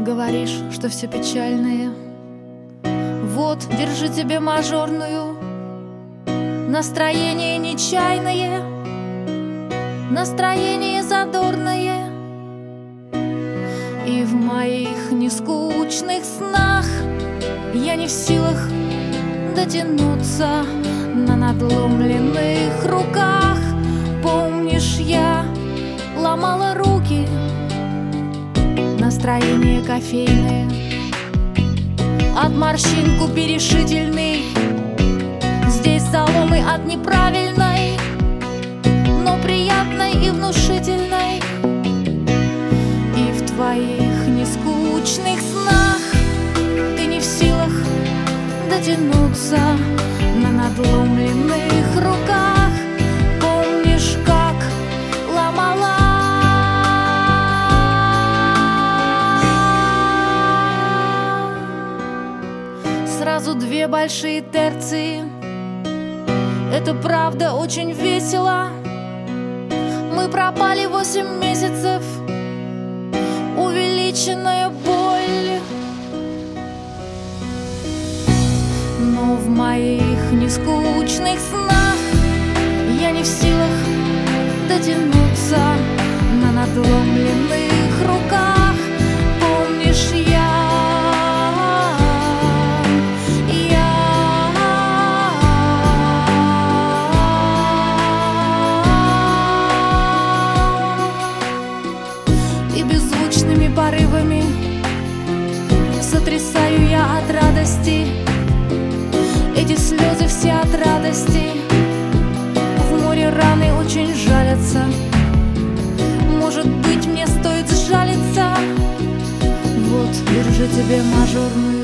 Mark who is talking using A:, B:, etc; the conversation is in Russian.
A: Говоришь, что все печальные. Вот, держи тебе мажорную. Настроение нечаянное, настроение задорное. И в моих нескучных снах я не в силах дотянуться на надломленных руках. Помнишь, я ломала руки, настроение кофейное, от морщинку перешительный. Здесь заломы от неправильной, но приятной и внушительной. И в твоих нескучных снах ты не в силах дотянуться на надломленных руках. Помнишь, как ломала сразу две большие терции. Это правда очень весело. Мы пропали 8 месяцев. Увеличенная боль. Но в моих нескучных снах я не в силах дотянуться на надломленных руках. Помнишь, и беззвучными порывами сотрясаю я от радости. Эти слезы все от радости. В море раны очень жалятся. Может быть, мне стоит сжалиться. Вот, держи тебе мажорную.